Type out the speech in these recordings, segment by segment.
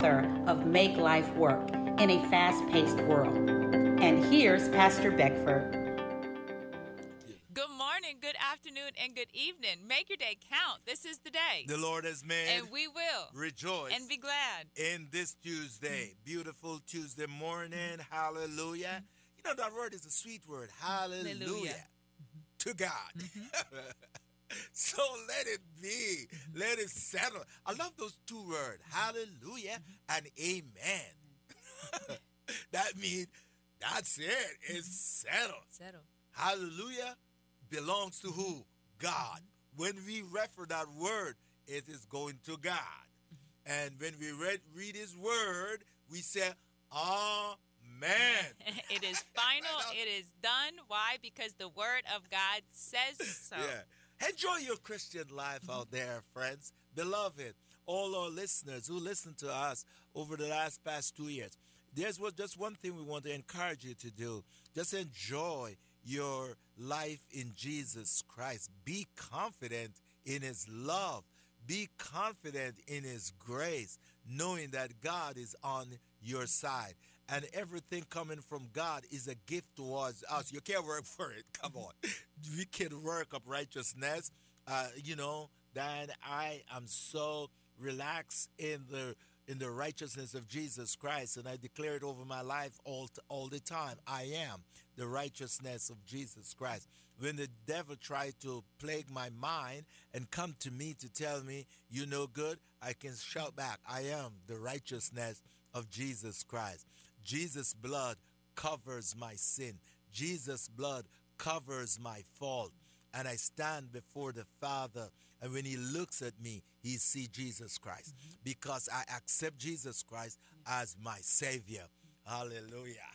of Make Life Work in a Fast Paced World. And here's Pastor Beckford. Good morning, good afternoon, and good evening. Make your day count. This is the day. The Lord has made. And we will rejoice and be glad in this Tuesday. Beautiful Tuesday morning. Hallelujah. You know, that word is a sweet word. Hallelujah. Hallelujah. To God. So let it be. Let it settle. I love those two words. Hallelujah and amen. That means that's it. It's settled. Settle. Hallelujah belongs to who? God. When we refer that word, it is going to God. And when we read his word, we say, Amen. It is final. It is done. Why? Because the word of God says so. Yeah. Enjoy your Christian life out there, friends. Beloved, all our listeners who listen to us over the past 2 years. There's just one thing we want to encourage you to do. Just enjoy your life in Jesus Christ. Be confident in his love. Be confident in his grace, knowing that God is on your side. And everything coming from God is a gift towards us. You can't work for it. Come on. We can work up righteousness. Then I am so relaxed in the righteousness of Jesus Christ, and I declare it over my life all the time. I am the righteousness of Jesus Christ. When the devil tried to plague my mind and come to me to tell me, you no good, I can shout back, I am the righteousness of Jesus Christ. Jesus' blood covers my sin. Jesus' blood covers my fault. And I stand before the Father, and when he looks at me, he sees Jesus Christ, because I accept Jesus Christ as my Savior. Hallelujah.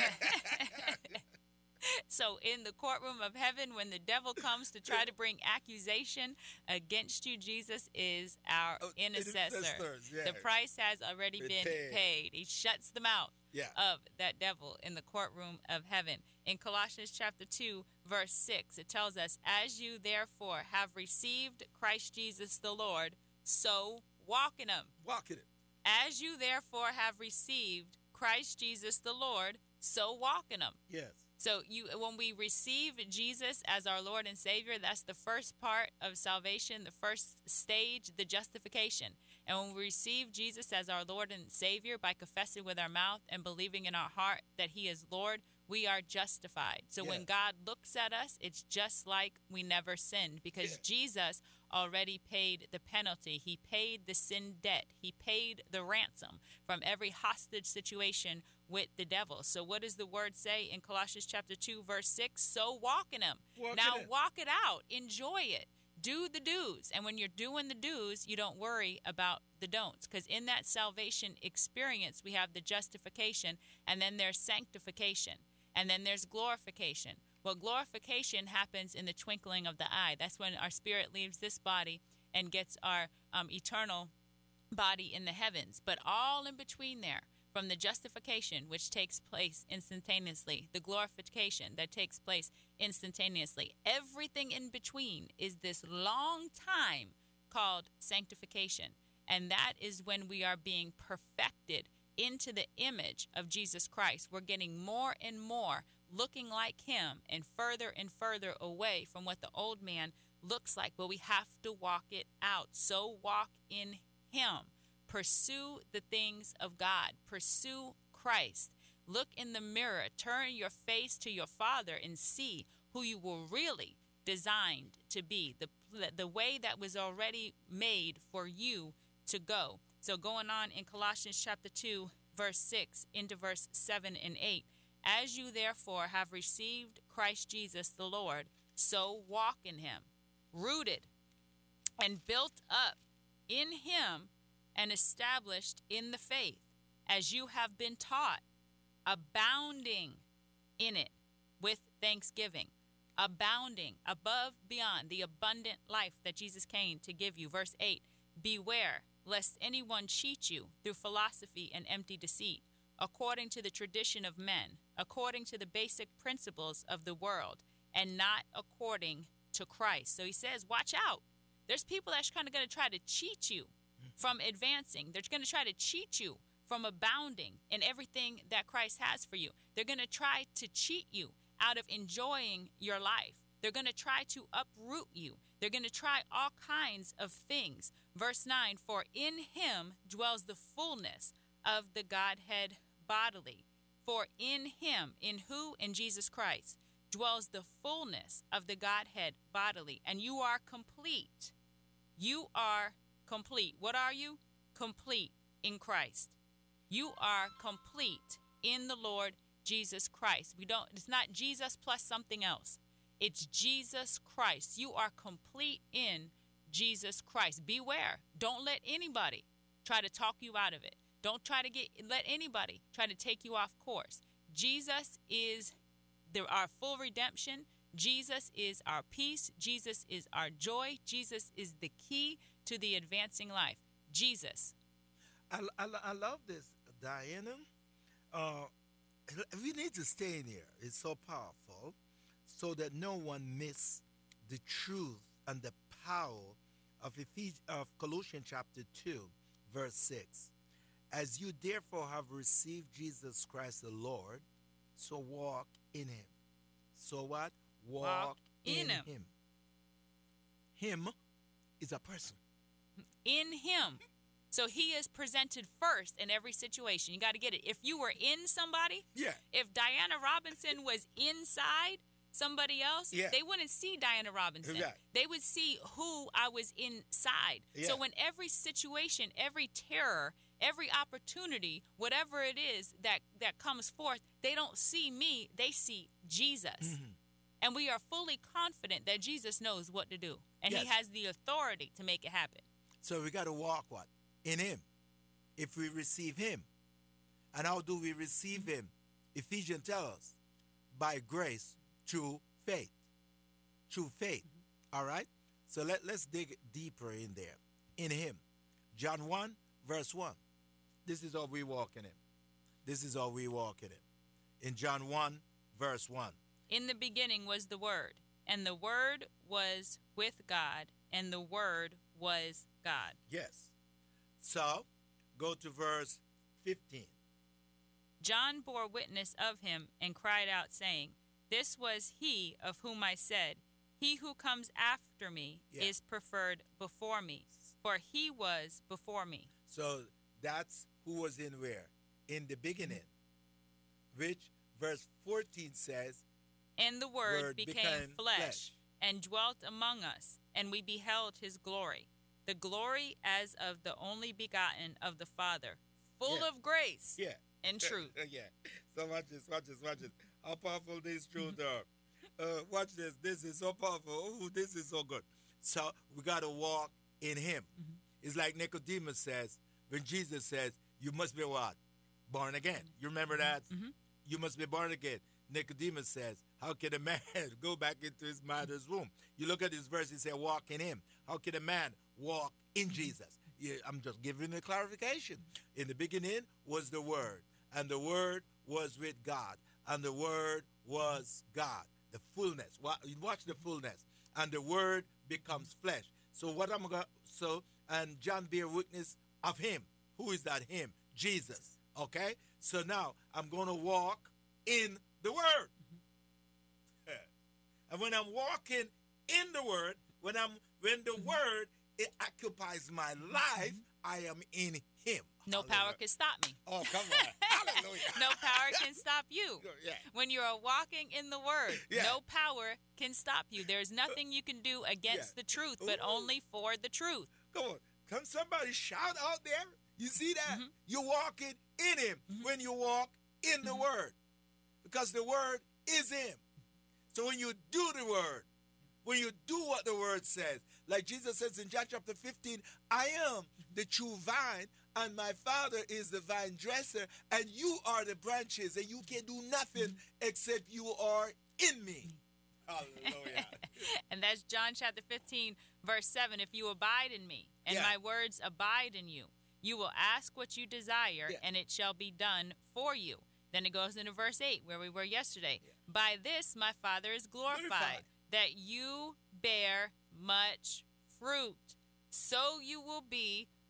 So in the courtroom of heaven, when the devil comes to try to bring accusation against you, Jesus is our intercessor. Yes. The price has already been paid. He shuts the mouth of that devil in the courtroom of heaven. In Colossians chapter 2, verse 6, it tells us, as you therefore have received Christ Jesus the Lord, so walk in him. Walk in it. As you therefore have received Christ Jesus the Lord, so walk in him. Yes. So when we receive Jesus as our Lord and Savior, that's the first part of salvation, the first stage, the justification. And when we receive Jesus as our Lord and Savior by confessing with our mouth and believing in our heart that he is Lord, we are justified. So when God looks at us, it's just like we never sinned, because Jesus already paid the penalty. He paid the sin debt. He paid the ransom from every hostage situation with the devil. So what does the word say in Colossians chapter 2, verse 6? So walk in him. Walk it out. Enjoy it. Do the do's. And when you're doing the do's, you don't worry about the don'ts, because in that salvation experience, we have the justification, and then there's sanctification, and then there's glorification. Well, glorification happens in the twinkling of the eye. That's when our spirit leaves this body and gets our eternal body in the heavens. But all in between there, from the justification, which takes place instantaneously, the glorification that takes place instantaneously, everything in between is this long time called sanctification. And that is when we are being perfected into the image of Jesus Christ. We're getting more and more looking like him, and further away from what the old man looks like. But we have to walk it out. So walk in him. Pursue the things of God. Pursue Christ. Look in the mirror. Turn your face to your Father and see who you were really designed to be, the way that was already made for you to go. So going on in Colossians chapter 2, verse 6 into verse 7 and 8, as you therefore have received Christ Jesus the Lord, so walk in him, rooted and built up in him and established in the faith, as you have been taught, abounding in it with thanksgiving. Abounding, above, beyond the abundant life that Jesus came to give you. Verse 8, beware lest anyone cheat you through philosophy and empty deceit, according to the tradition of men, according to the basic principles of the world, and not according to Christ. So he says, watch out. There's people that's kind of going to try to cheat you from advancing. They're going to try to cheat you from abounding in everything that Christ has for you. They're going to try to cheat you out of enjoying your life. They're going to try to uproot you. They're going to try all kinds of things. Verse 9, for in him dwells the fullness of the Godhead bodily. For in him, in who? In Jesus Christ, dwells the fullness of the Godhead bodily. And you are complete. You are complete. What are you? Complete in Christ. You are complete in the Lord Jesus Christ. It's not Jesus plus something else. It's Jesus Christ. You are complete in Jesus Christ. Beware. Don't let anybody try to talk you out of it. Don't let anybody try to take you off course. Jesus is our full redemption. Jesus is our peace. Jesus is our joy. Jesus is the key to the advancing life. Jesus. I love this, Diana. We need to stay in here. It's so powerful, so that no one miss the truth and the power of Colossians chapter 2, verse 6. As you therefore have received Jesus Christ the Lord, so walk in him. So what? Walk in him. Him is a person. In him. So he is presented first in every situation. You got to get it. If you were in somebody, if Diana Robinson was inside somebody else, they wouldn't see Diana Robinson. Exactly. They would see who I was inside. So when every situation, every terror, every opportunity, whatever it is that comes forth, they don't see me, they see Jesus. Mm-hmm. And we are fully confident that Jesus knows what to do. And he has the authority to make it happen. So we got to walk what? In him. If we receive him. And how do we receive him? Ephesians tells us, by grace, through faith. Through faith. Mm-hmm. All right? So let's dig deeper in there. In him. John 1, verse 1. This is how we walk in him. This is how we walk in him. In John 1, verse 1. In the beginning was the Word, and the Word was with God, and the Word was God. Yes. So, go to verse 15. John bore witness of him and cried out, saying, this was he of whom I said, he who comes after me is preferred before me, for he was before me. So, that's who was in where? In the beginning. Which verse 14 says, and the Word became flesh and dwelt among us, and we beheld his glory, the glory as of the only begotten of the Father, full of grace and truth. So watch this. How powerful this truth are. Watch this. This is so powerful. Oh, this is so good. So we got to walk in him. Mm-hmm. It's like Nicodemus says, when Jesus says, you must be what? Born again. You remember that? Mm-hmm. You must be born again. Nicodemus says, how can a man go back into his mother's womb? You look at this verse, he said, walk in him. How can a man walk in Jesus? I'm just giving a clarification. In the beginning was the Word, and the Word was with God, and the Word was God. The fullness. Watch the fullness. And the Word becomes flesh. So and John bear witness of him. Who is that him? Jesus. Okay? So now I'm going to walk in the Word. And when I'm walking in the Word, when the Word, it occupies my life, I am in him. No power can stop me. Oh, come on. Hallelujah. No power can stop you. Yeah. When you are walking in the Word, no power can stop you. There's nothing you can do against the truth, but only for the truth. Come on. Can somebody shout out there? You see that? Mm-hmm. You're walking in him when you walk in the Word. Because the Word is him. So when you do the Word, when you do what the Word says, like Jesus says in John chapter 15, I am the true vine, and my Father is the vine dresser, and you are the branches, and you can do nothing except you are in me. Hallelujah. And that's John chapter 15, verse 7. If you abide in me, and my words abide in you, you will ask what you desire, and it shall be done for you. Then it goes into verse 8, where we were yesterday. By this my Father is glorified, that you bear much fruit, so you will be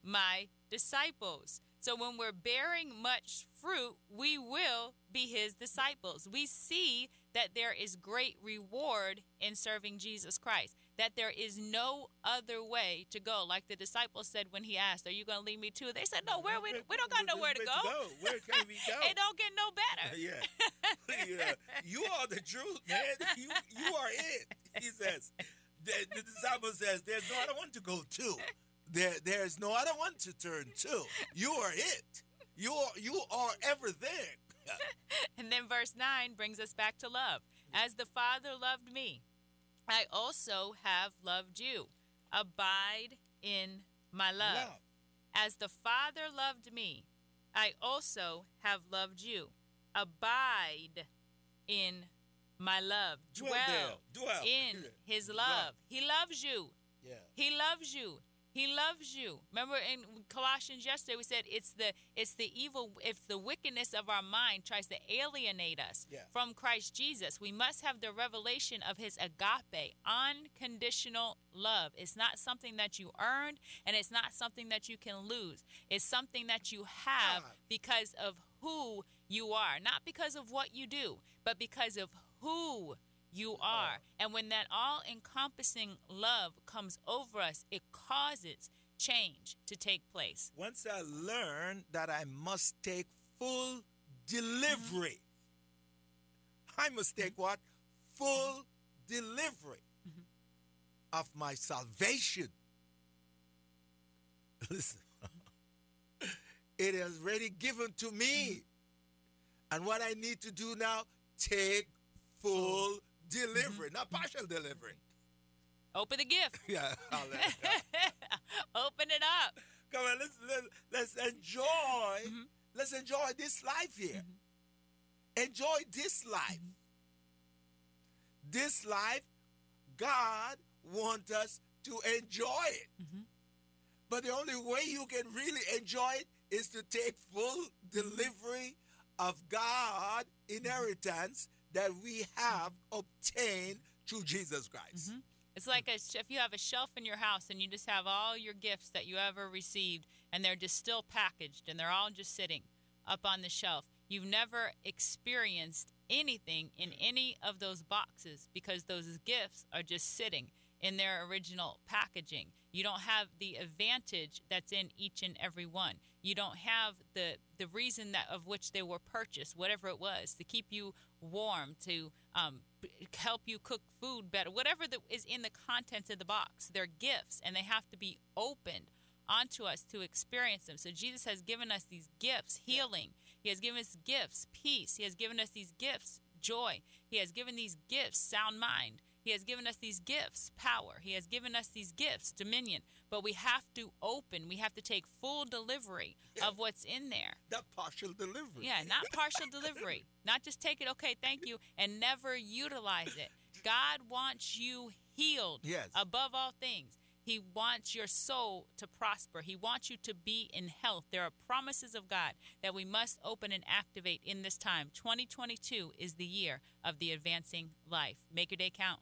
my disciples. So when we're bearing much fruit, we will be his disciples. We see that there is great reward in serving Jesus Christ, that there is no other way to go. Like the disciples said when he asked, are you going to lead me too? They said, no, we don't got nowhere to go. Where can we go? It don't get no better. Yeah. You are the truth, man. You are it. He says, the disciple says, there's no other one to go to. There's no other one to turn to. You are it. You are everything. And then verse 9 brings us back to love. As the Father loved me, I also have loved you. Abide in my love. As the Father loved me, I also have loved you. Abide in my love. Dwell in his love. He loves you. Yeah. He loves you. He loves you. Remember in Colossians yesterday we said it's the evil, if the wickedness of our mind tries to alienate us from Christ Jesus. We must have the revelation of his agape, unconditional love. It's not something that you earned, and it's not something that you can lose. It's something that you have because of who you are, not because of what you do, but because of who you are. And when that all-encompassing love comes over us, it causes change to take place. Once I learned that I must take full delivery, I must take what? Full delivery of my salvation. Listen, it is already given to me. And what I need to do now, take full delivery, not partial delivery. Open the gift. Yeah. Open it up. Come on, let's enjoy. Let's enjoy this life here. Enjoy this life. This life, God wants us to enjoy it. But the only way you can really enjoy it is to take full delivery of God's inheritance that we have obtained through Jesus Christ. It's like if you have a shelf in your house and you just have all your gifts that you ever received, and they're just still packaged and they're all just sitting up on the shelf. You've never experienced anything in any of those boxes because those gifts are just sitting in their original packaging. You don't have the advantage that's in each and every one. You don't have the reason that of which they were purchased, whatever it was, to keep you warm, to help you cook food better, whatever is in the contents of the box. They're gifts, and they have to be opened onto us to experience them. So Jesus has given us these gifts, healing. He has given us gifts, peace. He has given us these gifts, joy. He has given these gifts, sound mind. He has given us these gifts, power. He has given us these gifts, dominion. But we have to open. We have to take full delivery of what's in there. Not partial delivery. Yeah, not partial delivery. Not just take it, okay, thank you, and never utilize it. God wants you healed above all things. He wants your soul to prosper. He wants you to be in health. There are promises of God that we must open and activate in this time. 2022 is the year of the advancing life. Make your day count.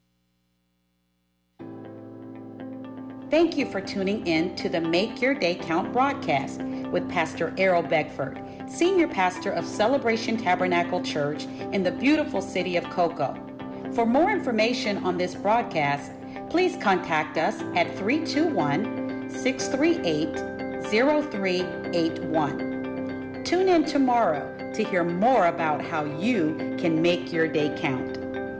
Thank you for tuning in to the Make Your Day Count broadcast with Pastor Errol Beckford, Senior Pastor of Celebration Tabernacle Church in the beautiful city of Cocoa. For more information on this broadcast, please contact us at 321-638-0381. Tune in tomorrow to hear more about how you can make your day count.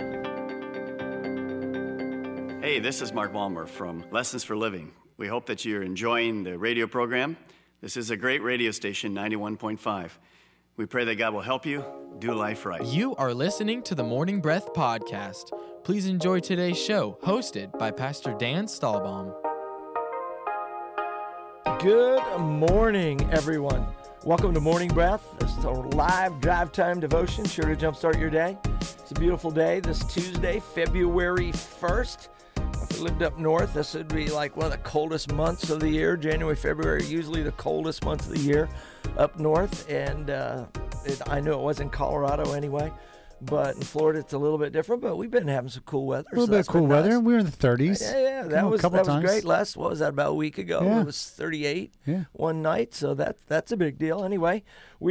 Hey, this is Mark Walmer from Lessons for Living. We hope that you're enjoying the radio program. This is a great radio station, 91.5. We pray that God will help you do life right. You are listening to the Morning Breath Podcast. Please enjoy today's show, hosted by Pastor Dan Stahlbaum. Good morning, everyone. Welcome to Morning Breath. This is a live drive time devotion, sure to jumpstart your day. It's a beautiful day this Tuesday, February 1st. If we lived up north, this would be like one of the coldest months of the year. January, February, usually the coldest months of the year up north. And I knew it was in Colorado anyway. But in Florida, it's a little bit different. But we've been having some cool weather. A little bit of cool weather. We were in the 30s. Yeah, that was great. What was that, about a week ago? Yeah. It was 38 one night, so that's a big deal. Anyway,